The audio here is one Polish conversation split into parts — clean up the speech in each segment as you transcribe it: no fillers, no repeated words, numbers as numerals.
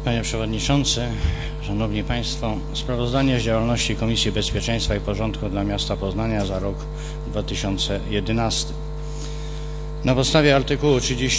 Panie Przewodniczący, Szanowni Państwo, sprawozdanie z działalności Komisji Bezpieczeństwa i Porządku dla Miasta Poznania za rok 2011. Na podstawie artykułu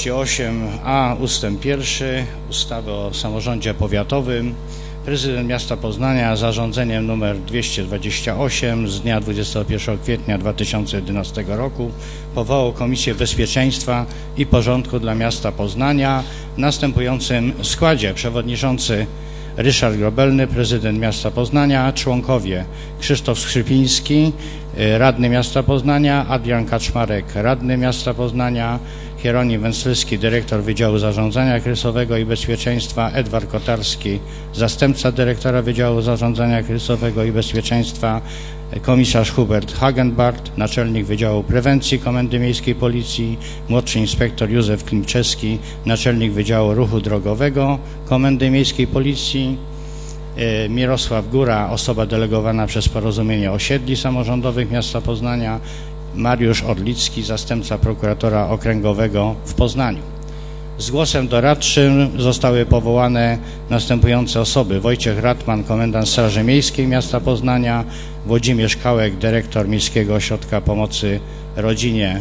38a ustęp 1 ustawy o samorządzie powiatowym prezydent miasta Poznania zarządzeniem nr 228 z dnia 21 kwietnia 2011 roku powołał Komisję Bezpieczeństwa i Porządku dla Miasta Poznania w następującym składzie: przewodniczący Ryszard Grobelny, prezydent miasta Poznania, członkowie Krzysztof Skrzypiński, radny miasta Poznania, Adrian Kaczmarek, radny miasta Poznania, Hieronim Węcylski, dyrektor Wydziału Zarządzania Kryzysowego i Bezpieczeństwa, Edward Kotarski, zastępca dyrektora Wydziału Zarządzania Kryzysowego i Bezpieczeństwa, komisarz Hubert Hagenbart, naczelnik Wydziału Prewencji Komendy Miejskiej Policji, młodszy inspektor Józef Klimczewski, naczelnik Wydziału Ruchu Drogowego Komendy Miejskiej Policji, Mirosław Góra, osoba delegowana przez Porozumienie Osiedli Samorządowych Miasta Poznania, Mariusz Orlicki, zastępca prokuratora okręgowego w Poznaniu. Z głosem doradczym zostały powołane następujące osoby: Wojciech Ratman, komendant Straży Miejskiej Miasta Poznania, Włodzimierz Kałek, dyrektor Miejskiego Ośrodka Pomocy Rodzinie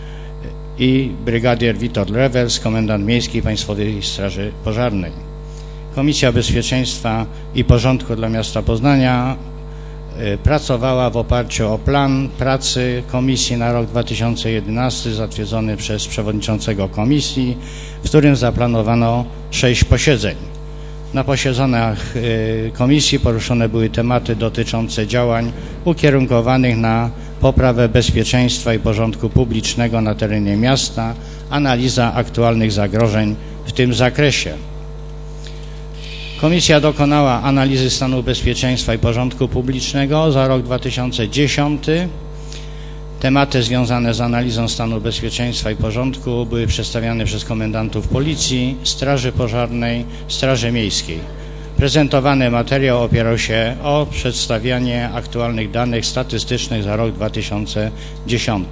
i brygadier Witold Rewers, komendant Miejskiej Państwowej Straży Pożarnej. Komisja Bezpieczeństwa i Porządku dla Miasta Poznania pracowała w oparciu o plan pracy Komisji na rok 2011 zatwierdzony przez przewodniczącego Komisji, w którym zaplanowano 6 posiedzeń. Na posiedzeniach Komisji poruszone były tematy dotyczące działań ukierunkowanych na poprawę bezpieczeństwa i porządku publicznego na terenie miasta, analiza aktualnych zagrożeń w tym zakresie. Komisja dokonała analizy stanu bezpieczeństwa i porządku publicznego za rok 2010. Tematy związane z analizą stanu bezpieczeństwa i porządku były przedstawiane przez komendantów Policji, Straży Pożarnej, Straży Miejskiej. Prezentowany materiał opierał się o przedstawianie aktualnych danych statystycznych za rok 2010.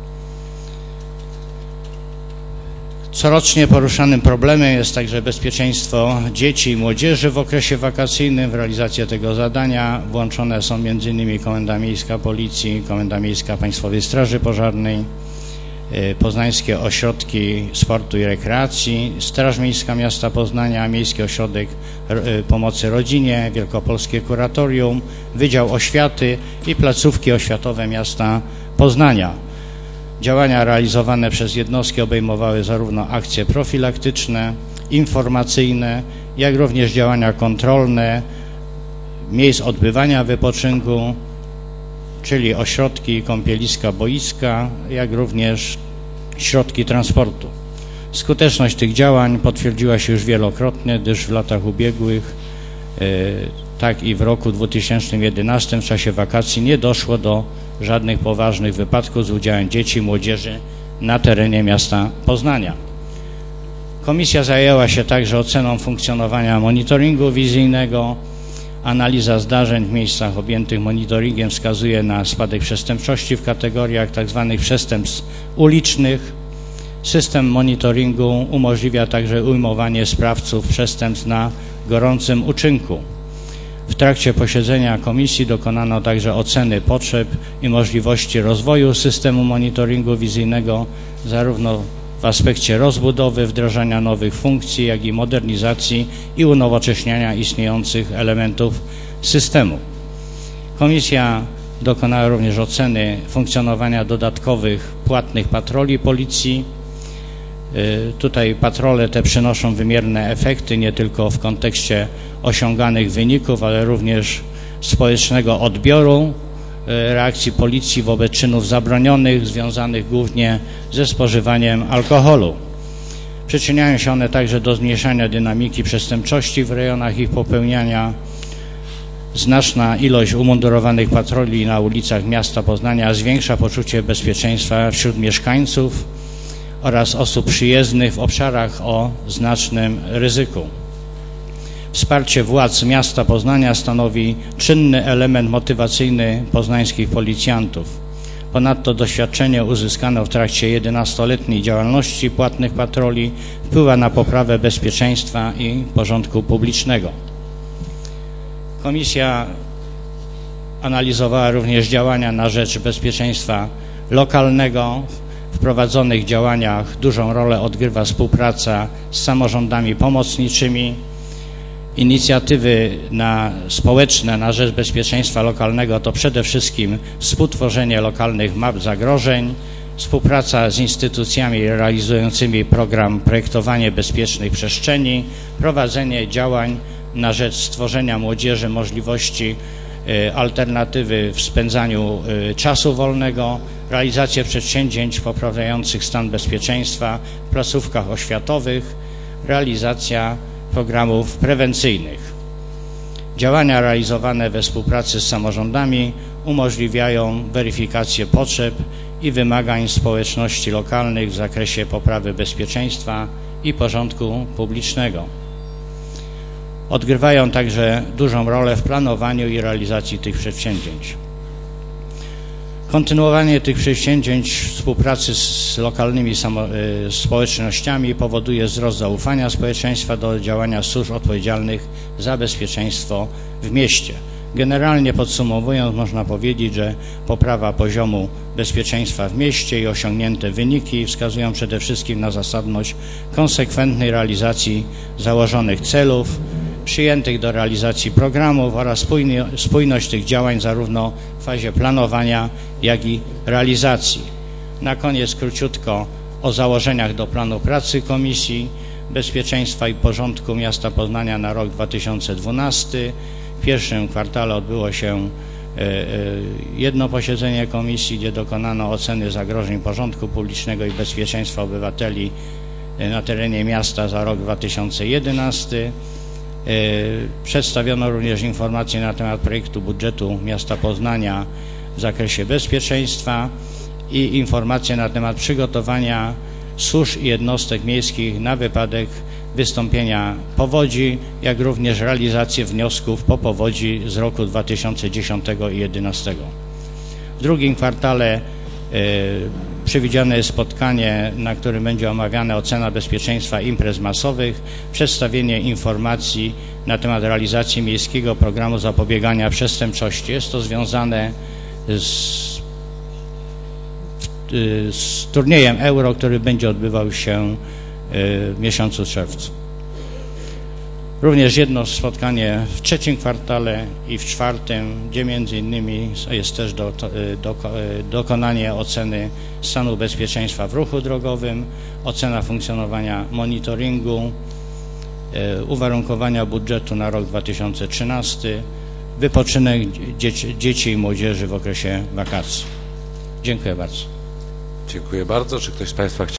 Corocznie poruszanym problemem jest także bezpieczeństwo dzieci i młodzieży w okresie wakacyjnym. W realizację tego zadania włączone są m.in. Komenda Miejska Policji, Komenda Miejska Państwowej Straży Pożarnej, Poznańskie Ośrodki Sportu i Rekreacji, Straż Miejska Miasta Poznania, Miejski Ośrodek Pomocy Rodzinie, Wielkopolskie Kuratorium, Wydział Oświaty i placówki oświatowe miasta Poznania. Działania realizowane przez jednostki obejmowały zarówno akcje profilaktyczne, informacyjne, jak również działania kontrolne miejsc odbywania wypoczynku, czyli ośrodki, kąpieliska, boiska, jak również środki transportu. Skuteczność tych działań potwierdziła się już wielokrotnie, gdyż w latach ubiegłych, tak i w roku 2011 w czasie wakacji nie doszło do żadnych poważnych wypadków z udziałem dzieci i młodzieży na terenie miasta Poznania. Komisja zajęła się także oceną funkcjonowania monitoringu wizyjnego. Analiza zdarzeń w miejscach objętych monitoringiem wskazuje na spadek przestępczości w kategoriach tzw. przestępstw ulicznych. System monitoringu umożliwia także ujmowanie sprawców przestępstw na gorącym uczynku. W trakcie posiedzenia komisji dokonano także oceny potrzeb i możliwości rozwoju systemu monitoringu wizyjnego, zarówno w aspekcie rozbudowy, wdrażania nowych funkcji, jak i modernizacji i unowocześniania istniejących elementów systemu. Komisja dokonała również oceny funkcjonowania dodatkowych płatnych patroli Policji. Tutaj patrole te przynoszą wymierne efekty nie tylko w kontekście osiąganych wyników, ale również społecznego odbioru reakcji Policji wobec czynów zabronionych związanych głównie ze spożywaniem alkoholu. Przyczyniają się one także do zmniejszania dynamiki przestępczości w rejonach ich popełniania. Znaczna ilość umundurowanych patroli na ulicach miasta Poznania zwiększa poczucie bezpieczeństwa wśród mieszkańców oraz osób przyjezdnych w obszarach o znacznym ryzyku. Wsparcie władz miasta Poznania stanowi czynny element motywacyjny poznańskich policjantów. Ponadto doświadczenie uzyskane w trakcie 11-letniej działalności płatnych patroli wpływa na poprawę bezpieczeństwa i porządku publicznego. Komisja analizowała również działania na rzecz bezpieczeństwa lokalnego. W prowadzonych działaniach dużą rolę odgrywa współpraca z samorządami pomocniczymi. Inicjatywy społeczne na rzecz bezpieczeństwa lokalnego to przede wszystkim współtworzenie lokalnych map zagrożeń, współpraca z instytucjami realizującymi program Projektowanie bezpiecznych przestrzeni, prowadzenie działań na rzecz stworzenia młodzieży możliwości alternatywy w spędzaniu czasu wolnego, realizację przedsięwzięć poprawiających stan bezpieczeństwa w placówkach oświatowych, realizacja programów prewencyjnych. Działania realizowane we współpracy z samorządami umożliwiają weryfikację potrzeb i wymagań społeczności lokalnych w zakresie poprawy bezpieczeństwa i porządku publicznego. Odgrywają także dużą rolę w planowaniu i realizacji tych przedsięwzięć. Kontynuowanie tych przedsięwzięć współpracy z lokalnymi społecznościami powoduje wzrost zaufania społeczeństwa do działania służb odpowiedzialnych za bezpieczeństwo w mieście. Generalnie podsumowując, można powiedzieć, że poprawa poziomu bezpieczeństwa w mieście i osiągnięte wyniki wskazują przede wszystkim na zasadność konsekwentnej realizacji założonych celów, przyjętych do realizacji programów oraz spójność tych działań zarówno w fazie planowania, jak i realizacji. Na koniec króciutko o założeniach do planu pracy Komisji Bezpieczeństwa i Porządku Miasta Poznania na rok 2012. W pierwszym kwartale odbyło się jedno posiedzenie komisji, gdzie dokonano oceny zagrożeń porządku publicznego i bezpieczeństwa obywateli na terenie miasta za rok 2011. Przedstawiono również informacje na temat projektu budżetu miasta Poznania w zakresie bezpieczeństwa i informacje na temat przygotowania służb i jednostek miejskich na wypadek wystąpienia powodzi, jak również realizację wniosków po powodzi z roku 2010 i 2011. W drugim kwartale przewidziane jest spotkanie, na którym będzie omawiana ocena bezpieczeństwa imprez masowych, przedstawienie informacji na temat realizacji miejskiego programu zapobiegania przestępczości. Jest to związane z turniejem Euro, który będzie odbywał się w miesiącu czerwcu. Również jedno spotkanie w trzecim kwartale i w czwartym, gdzie między innymi jest też dokonanie oceny stanu bezpieczeństwa w ruchu drogowym, ocena funkcjonowania monitoringu, uwarunkowania budżetu na rok 2013, wypoczynek dzieci i młodzieży w okresie wakacji. Dziękuję bardzo. Dziękuję bardzo. Czy ktoś z Państwa